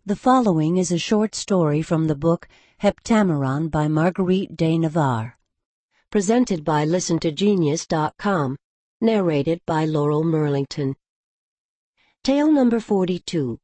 The following is a short story from the book Heptameron by Marguerite de Navarre, presented by ListenToGenius.com, narrated by Laurel Merlington. Tale number 42.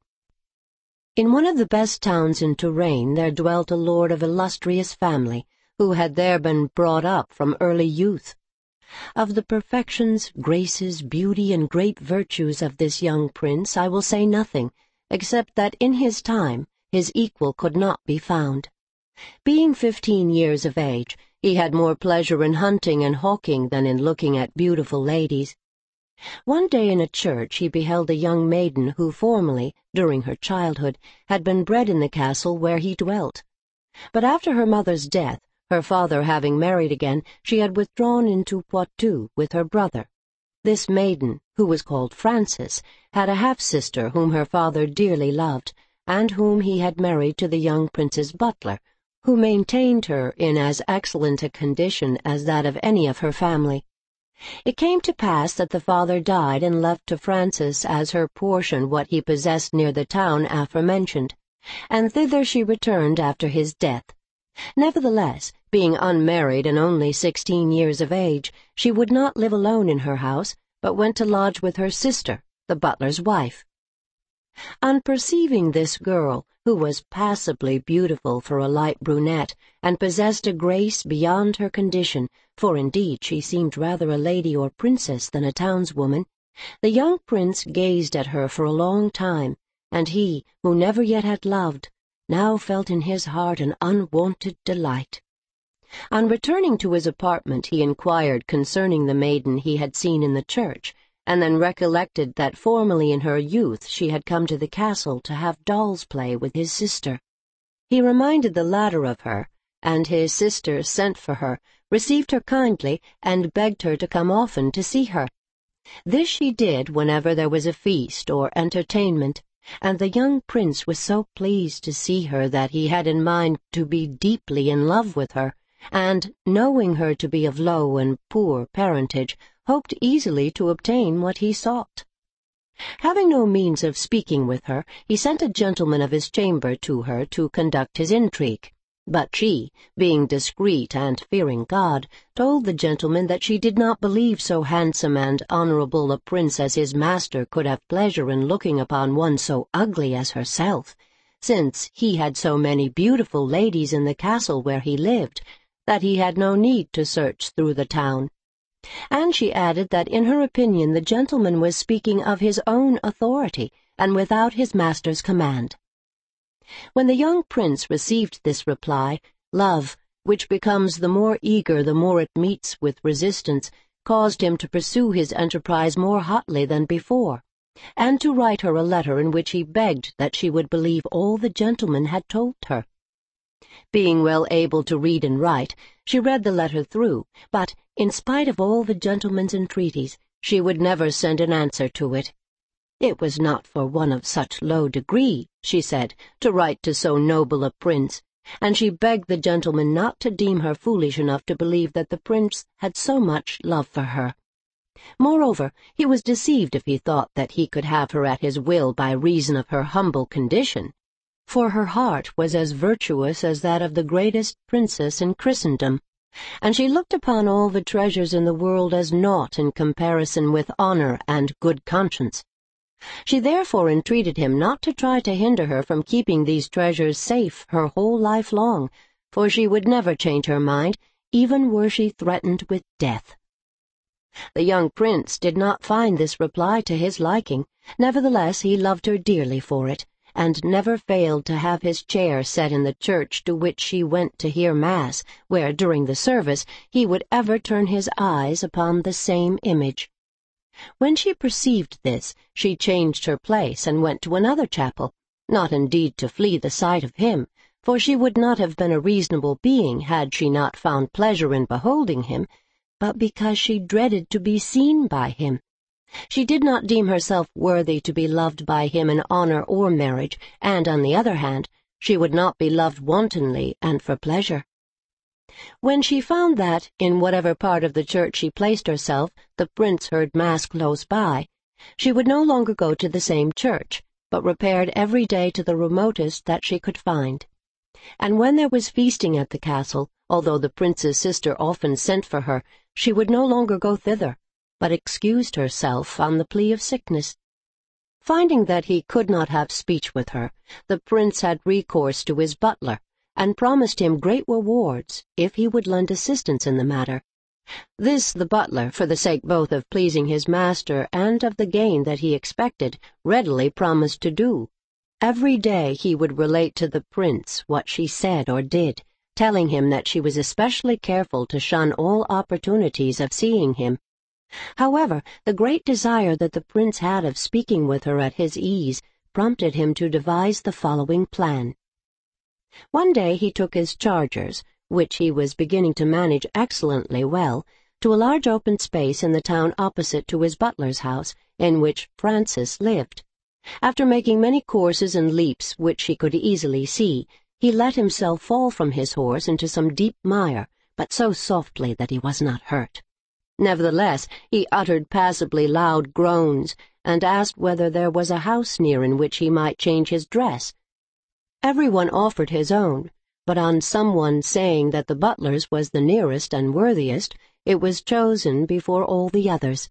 In one of the best towns in Touraine there dwelt a lord of illustrious family, who had there been brought up from early youth. Of the perfections, graces, beauty, and great virtues of this young prince I will say nothing, except that in his time his equal could not be found. Being 15 years of age, he had more pleasure in hunting and hawking than in looking at beautiful ladies. One day in a church he beheld a young maiden who formerly, during her childhood, had been bred in the castle where he dwelt. But after her mother's death, her father having married again, she had withdrawn into Poitou with her brother. This maiden, who was called Frances, had a half-sister whom her father dearly loved, and whom he had married to the young prince's butler, who maintained her in as excellent a condition as that of any of her family. It came to pass that the father died and left to Frances as her portion what he possessed near the town aforementioned, and thither she returned after his death. Nevertheless, being unmarried and only 16 years of age, she would not live alone in her house, but went to lodge with her sister, the butler's wife. On perceiving this girl, who was passably beautiful for a light brunette, and possessed a grace beyond her condition, for indeed she seemed rather a lady or princess than a townswoman, the young prince gazed at her for a long time, and he, who never yet had loved, now felt in his heart an unwonted delight. On returning to his apartment he inquired concerning the maiden he had seen in the church, and then recollected that formerly in her youth she had come to the castle to have doll's play with his sister. He reminded the latter of her, and his sister sent for her, received her kindly, and begged her to come often to see her. This she did whenever there was a feast or entertainment, and the young prince was so pleased to see her that he had in mind to be deeply in love with her, and, knowing her to be of low and poor parentage, hoped easily to obtain what he sought. Having no means of speaking with her, he sent a gentleman of his chamber to her to conduct his intrigue. But she, being discreet and fearing God, told the gentleman that she did not believe so handsome and honorable a prince as his master could have pleasure in looking upon one so ugly as herself, since he had so many beautiful ladies in the castle where he lived, that he had no need to search through the town. And she added that in her opinion the gentleman was speaking of his own authority, and without his master's command. When the young prince received this reply, love, which becomes the more eager the more it meets with resistance, caused him to pursue his enterprise more hotly than before, and to write her a letter in which he begged that she would believe all the gentleman had told her. Being well able to read and write, she read the letter through, but, in spite of all the gentleman's entreaties, she would never send an answer to it. It was not for one of such low degree, she said, to write to so noble a prince, and she begged the gentleman not to deem her foolish enough to believe that the prince had so much love for her. Moreover, he was deceived if he thought that he could have her at his will by reason of her humble condition, for her heart was as virtuous as that of the greatest princess in Christendom, and she looked upon all the treasures in the world as naught in comparison with honor and good conscience. She therefore entreated him not to try to hinder her from keeping these treasures safe her whole life long, for she would never change her mind, even were she threatened with death. The young prince did not find this reply to his liking. Nevertheless, he loved her dearly for it, and never failed to have his chair set in the church to which she went to hear Mass, where, during the service, he would ever turn his eyes upon the same image. When she perceived this, she changed her place and went to another chapel, not indeed to flee the sight of him, for she would not have been a reasonable being had she not found pleasure in beholding him, but because she dreaded to be seen by him. She did not deem herself worthy to be loved by him in honor or marriage, and, on the other hand, she would not be loved wantonly and for pleasure. When she found that, in whatever part of the church she placed herself, the prince heard Mass close by, she would no longer go to the same church, but repaired every day to the remotest that she could find. And when there was feasting at the castle, although the prince's sister often sent for her, she would no longer go thither, but excused herself on the plea of sickness. Finding that he could not have speech with her, the prince had recourse to his butler, and promised him great rewards if he would lend assistance in the matter. This the butler, for the sake both of pleasing his master and of the gain that he expected, readily promised to do. Every day he would relate to the prince what she said or did, telling him that she was especially careful to shun all opportunities of seeing him. However, the great desire that the prince had of speaking with her at his ease prompted him to devise the following plan. One day he took his chargers, which he was beginning to manage excellently well, to a large open space in the town opposite to his butler's house, in which Frances lived. After making many courses and leaps which he could easily see, he let himself fall from his horse into some deep mire, but so softly that he was not hurt. Nevertheless, he uttered passably loud groans, and asked whether there was a house near in which he might change his dress. Everyone offered his own, but on someone saying that the butler's was the nearest and worthiest, it was chosen before all the others.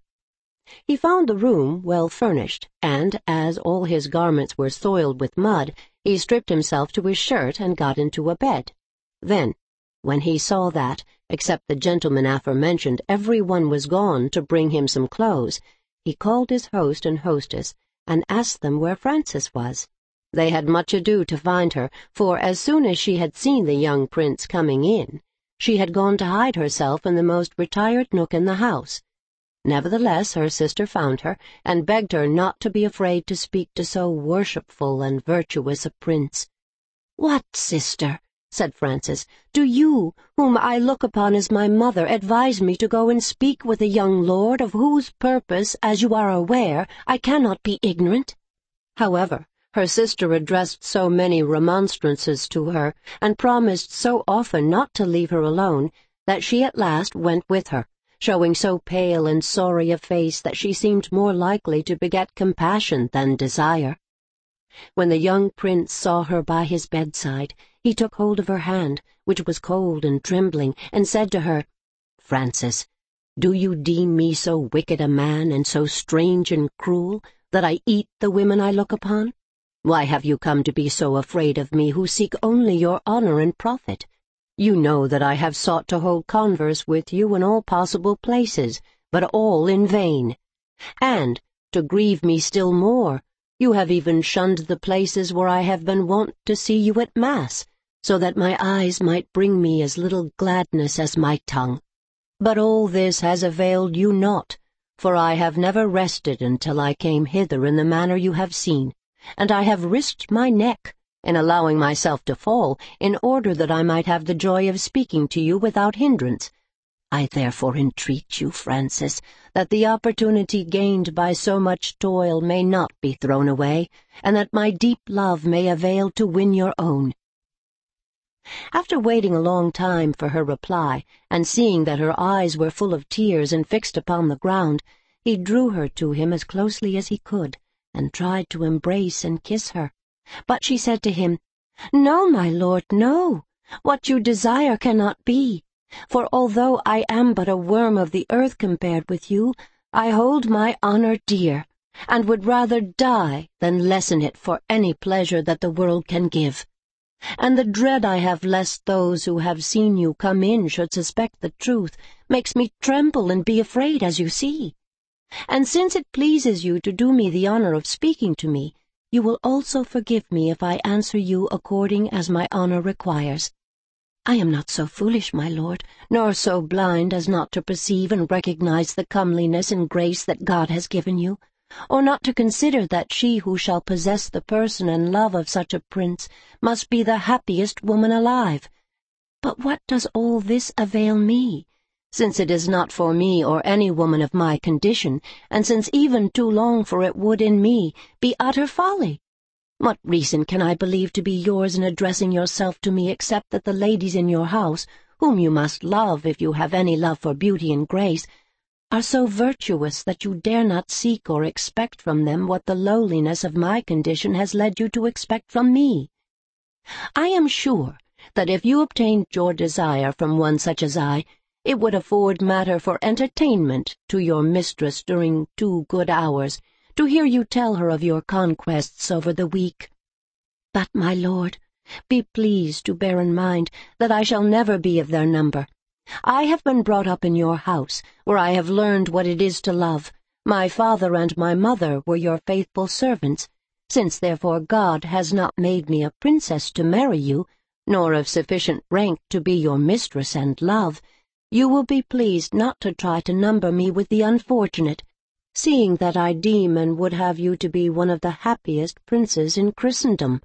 He found the room well furnished, and, as all his garments were soiled with mud, he stripped himself to his shirt and got into a bed. Then, when he saw that, except the gentleman aforementioned, every one was gone to bring him some clothes, he called his host and hostess, and asked them where Frances was. They had much ado to find her, for as soon as she had seen the young prince coming in, she had gone to hide herself in the most retired nook in the house. Nevertheless, her sister found her, and begged her not to be afraid to speak to so worshipful and virtuous a prince. "What, sister," said Frances, "do you, whom I look upon as my mother, advise me to go and speak with a young lord of whose purpose, as you are aware, I cannot be ignorant?" However, her sister addressed so many remonstrances to her, and promised so often not to leave her alone, that she at last went with her, showing so pale and sorry a face that she seemed more likely to beget compassion than desire. When the young prince saw her by his bedside, he took hold of her hand, which was cold and trembling, and said to her, "Frances, do you deem me so wicked a man and so strange and cruel that I eat the women I look upon? Why have you come to be so afraid of me who seek only your honor and profit? You know that I have sought to hold converse with you in all possible places, but all in vain. And, to grieve me still more, you have even shunned the places where I have been wont to see you at Mass, so that my eyes might bring me as little gladness as my tongue. But all this has availed you naught, for I have never rested until I came hither in the manner you have seen, and I have risked my neck in allowing myself to fall, in order that I might have the joy of speaking to you without hindrance. I therefore entreat you, Frances, that the opportunity gained by so much toil may not be thrown away, and that my deep love may avail to win your own." After waiting a long time for her reply, and seeing that her eyes were full of tears and fixed upon the ground, he drew her to him as closely as he could, and tried to embrace and kiss her. But she said to him, "No, my lord, no. What you desire cannot be. For although I am but a worm of the earth compared with you, I hold my honor dear, and would rather die than lessen it for any pleasure that the world can give. And the dread I have lest those who have seen you come in should suspect the truth makes me tremble and be afraid, as you see. And since it pleases you to do me the honor of speaking to me, you will also forgive me if I answer you according as my honor requires. I am not so foolish, my lord, nor so blind as not to perceive and recognize the comeliness and grace that God has given you, or not to consider that she who shall possess the person and love of such a prince must be the happiest woman alive. But what does all this avail me, since it is not for me or any woman of my condition, and since even too long for it would in me be utter folly? What reason can I believe to be yours in addressing yourself to me except that the ladies in your house, whom you must love if you have any love for beauty and grace, are so virtuous that you dare not seek or expect from them what the lowliness of my condition has led you to expect from me. I am sure that if you obtained your desire from one such as I, it would afford matter for entertainment to your mistress during 2 good hours, to hear you tell her of your conquests over the weak. But, my lord, be pleased to bear in mind that I shall never be of their number. I have been brought up in your house, where I have learned what it is to love. My father and my mother were your faithful servants. Since, therefore, God has not made me a princess to marry you, nor of sufficient rank to be your mistress and love, you will be pleased not to try to number me with the unfortunate, seeing that I deem and would have you to be one of the happiest princes in Christendom.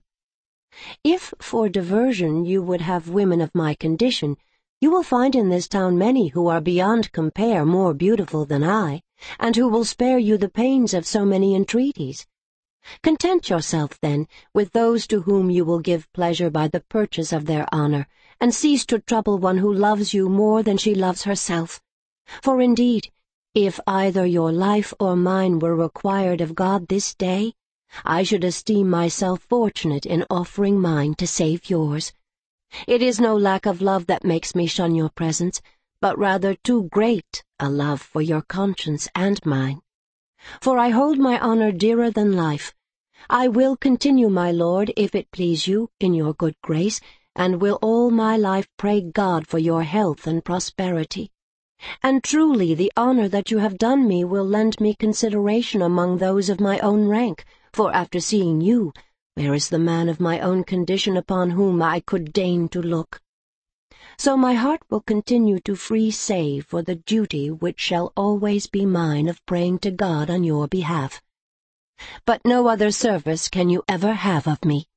If for diversion you would have women of my condition, you will find in this town many who are beyond compare more beautiful than I, and who will spare you the pains of so many entreaties. Content yourself, then, with those to whom you will give pleasure by the purchase of their honor, and cease to trouble one who loves you more than she loves herself. For indeed, if either your life or mine were required of God this day, I should esteem myself fortunate in offering mine to save yours. It is no lack of love that makes me shun your presence, but rather too great a love for your conscience and mine. For I hold my honor dearer than life. I will continue, my lord, if it please you, in your good grace, and will all my life pray God for your health and prosperity. And truly the honor that you have done me will lend me consideration among those of my own rank, for after seeing you, where is the man of my own condition upon whom I could deign to look? So my heart will continue to free say for the duty which shall always be mine of praying to God on your behalf. But no other service can you ever have of me.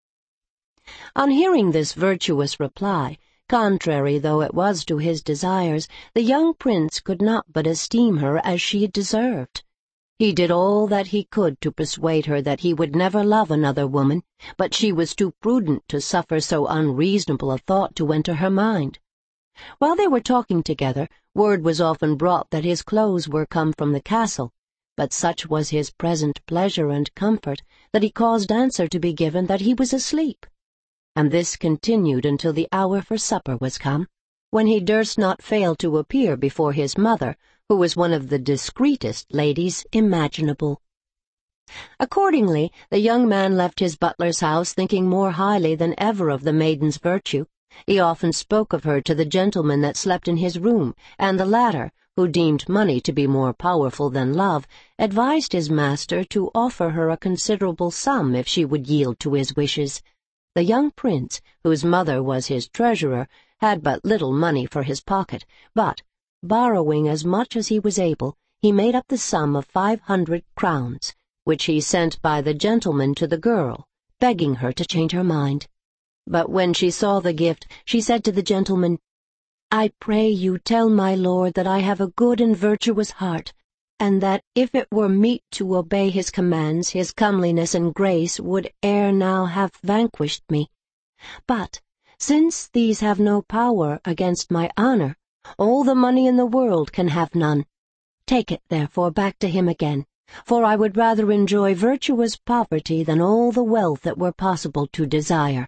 On hearing this virtuous reply, contrary though it was to his desires, the young prince could not but esteem her as she deserved. He did all that he could to persuade her that he would never love another woman, but she was too prudent to suffer so unreasonable a thought to enter her mind. While they were talking together, word was often brought that his clothes were come from the castle, but such was his present pleasure and comfort that he caused answer to be given that he was asleep. And this continued until the hour for supper was come, when he durst not fail to appear before his mother, who was one of the discreetest ladies imaginable. Accordingly, the young man left his butler's house thinking more highly than ever of the maiden's virtue. He often spoke of her to the gentleman that slept in his room, and the latter, who deemed money to be more powerful than love, advised his master to offer her a considerable sum if she would yield to his wishes. The young prince, whose mother was his treasurer, had but little money for his pocket, but, borrowing as much as he was able, he made up the sum of 500 crowns, which he sent by the gentleman to the girl, begging her to change her mind. But when she saw the gift, she said to the gentleman, "I pray you tell my lord that I have a good and virtuous heart, and that if it were meet to obey his commands, his comeliness and grace would ere now have vanquished me. But, since these have no power against my honor, all the money in the world can have none. Take it, therefore, back to him again, for I would rather enjoy virtuous poverty than all the wealth that were possible to desire."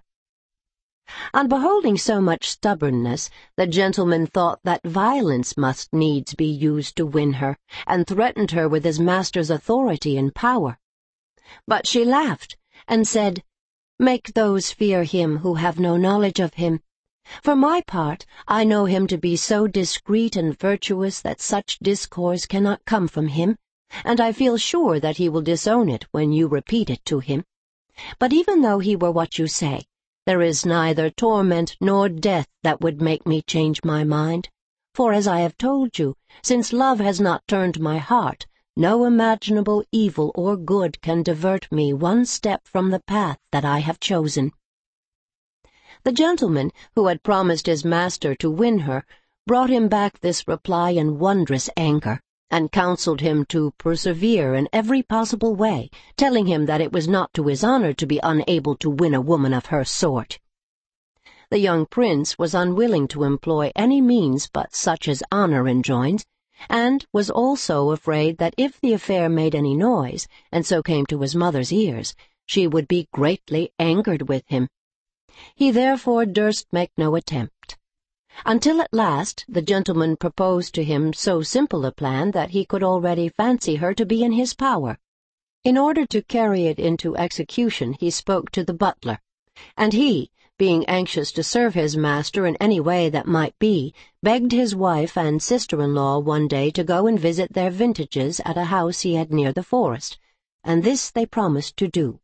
On beholding so much stubbornness, the gentleman thought that violence must needs be used to win her, and threatened her with his master's authority and power. But she laughed, and said, "Make those fear him who have no knowledge of him. For my part, I know him to be so discreet and virtuous that such discourse cannot come from him, and I feel sure that he will disown it when you repeat it to him. But even though he were what you say, there is neither torment nor death that would make me change my mind. For as I have told you, since love has not turned my heart, no imaginable evil or good can divert me one step from the path that I have chosen." The gentleman, who had promised his master to win her, brought him back this reply in wondrous anger, and counseled him to persevere in every possible way, telling him that it was not to his honor to be unable to win a woman of her sort. The young prince was unwilling to employ any means but such as honor enjoins, and was also afraid that if the affair made any noise, and so came to his mother's ears, she would be greatly angered with him. He therefore durst make no attempt, until at last the gentleman proposed to him so simple a plan that he could already fancy her to be in his power. In order to carry it into execution, he spoke to the butler, and he, being anxious to serve his master in any way that might be, begged his wife and sister-in-law one day to go and visit their vintages at a house he had near the forest, and this they promised to do.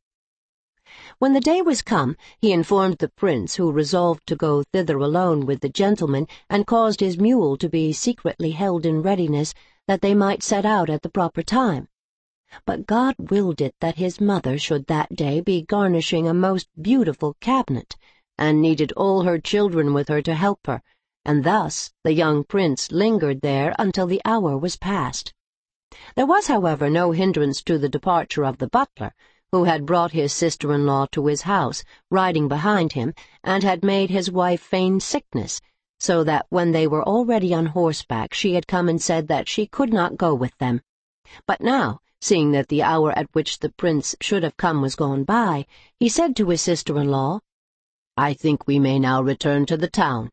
When the day was come, he informed the prince, who resolved to go thither alone with the gentleman, and caused his mule to be secretly held in readiness, that they might set out at the proper time. But God willed it that his mother should that day be garnishing a most beautiful cabinet, and needed all her children with her to help her, and thus the young prince lingered there until the hour was past. There was, however, no hindrance to the departure of the butler, who had brought his sister-in-law to his house, riding behind him, and had made his wife feign sickness, so that when they were already on horseback she had come and said that she could not go with them. But now, seeing that the hour at which the prince should have come was gone by, he said to his sister-in-law, "I think we may now return to the town."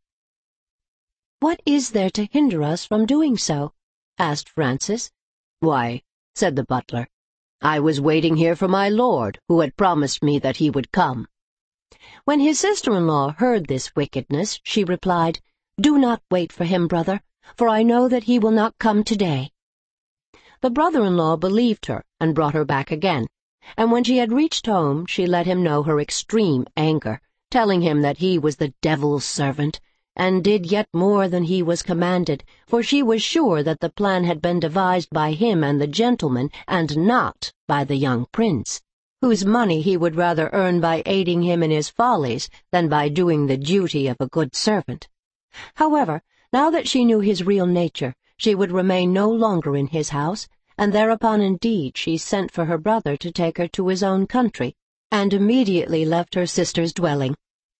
"What is there to hinder us from doing so?" asked Frances. "Why," said the butler, "I was waiting here for my lord, who had promised me that he would come." When his sister-in-law heard this wickedness, she replied, "Do not wait for him, brother, for I know that he will not come today." The brother-in-law believed her and brought her back again, and when she had reached home she let him know her extreme anger, telling him that he was the devil's servant, and did yet more than he was commanded, for she was sure that the plan had been devised by him and the gentleman, and not by the young prince, whose money he would rather earn by aiding him in his follies than by doing the duty of a good servant. However, now that she knew his real nature, she would remain no longer in his house, and thereupon indeed she sent for her brother to take her to his own country, and immediately left her sister's dwelling.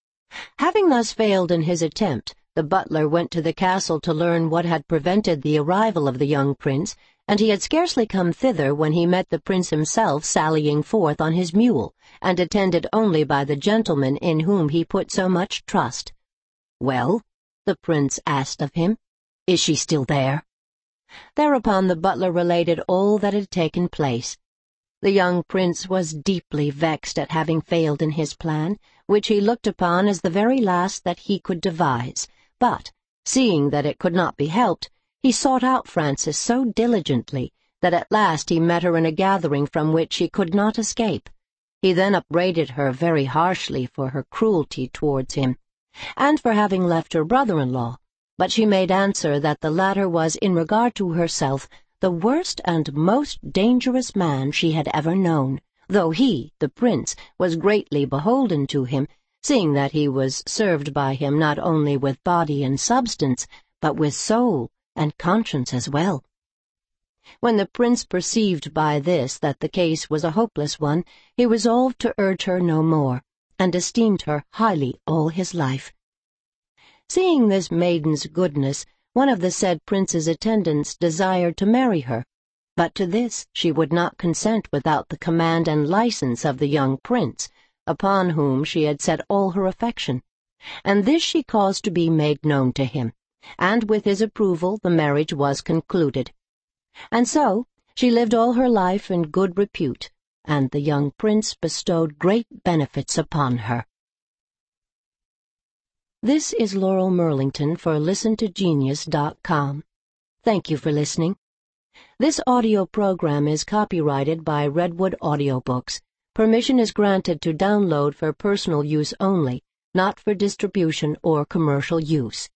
Having thus failed in his attempt, the butler went to the castle to learn what had prevented the arrival of the young prince, and he had scarcely come thither when he met the prince himself sallying forth on his mule, and attended only by the gentleman in whom he put so much trust. "Well," the prince asked of him, "is she still there?" Thereupon the butler related all that had taken place. The young prince was deeply vexed at having failed in his plan, which he looked upon as the very last that he could devise, but, seeing that it could not be helped, he sought out Frances so diligently that at last he met her in a gathering from which he could not escape. He then upbraided her very harshly for her cruelty towards him, and for having left her brother-in-law, but she made answer that the latter was, in regard to herself, the worst and most dangerous man she had ever known, though he, the prince, was greatly beholden to him, seeing that he was served by him not only with body and substance, but with soul and conscience as well. When the prince perceived by this that the case was a hopeless one, he resolved to urge her no more, and esteemed her highly all his life. Seeing this maiden's goodness, one of the said prince's attendants desired to marry her, but to this she would not consent without the command and license of the young prince, upon whom she had set all her affection, and this she caused to be made known to him, and with his approval the marriage was concluded. And so she lived all her life in good repute, and the young prince bestowed great benefits upon her. This is Laurel Merlington for ListenToGenius.com. Thank you for listening. This audio program is copyrighted by Redwood Audiobooks. Permission is granted to download for personal use only, not for distribution or commercial use.